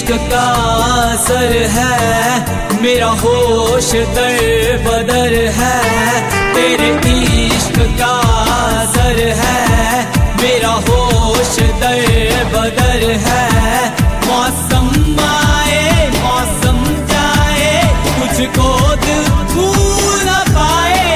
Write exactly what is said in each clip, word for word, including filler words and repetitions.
इश्क का असर है, मेरा होश दर बदर है। तेरे इश्क का असर है, मेरा होश दर बदर है। मौसम आए मौसम जाए, तुझको दिल भूल न पाए।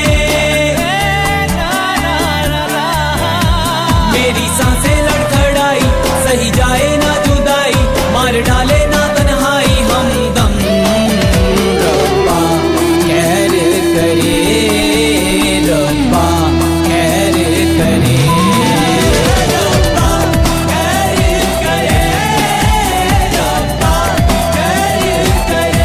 मेरी सांसें लड़खड़ाई, सही जाए ना जुदाई, मार डाले ना तन्हाई हमदम। रब्बा खैर करे, रब्बा खैर करे, रब्बा खैर करे, रब्बा खैर करे।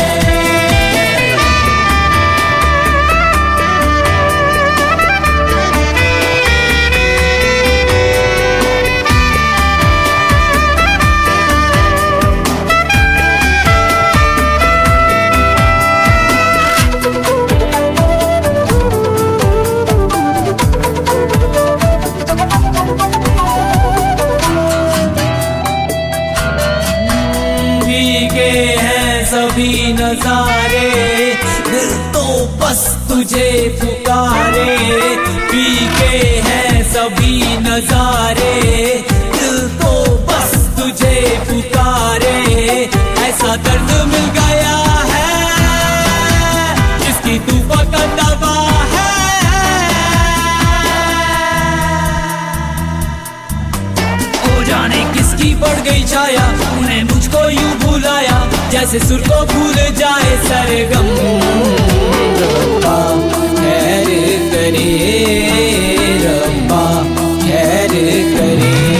भीगे हैं सभी नजारे, दिल तो बस तुझे पुकारे। भीगे हैं सभी नजारे, दिल तो बस तुझे पुकारे। ऐसा दर्द मिल गया है, जिसकी तू फकत दबा है। ओ जाने किसकी बढ़ गई छाया, उन्हें मुझको यूं भुलाया, जैसे सुर को भूल जाए सरगम। रब्बा खैर करे, रब्बा खैर करे।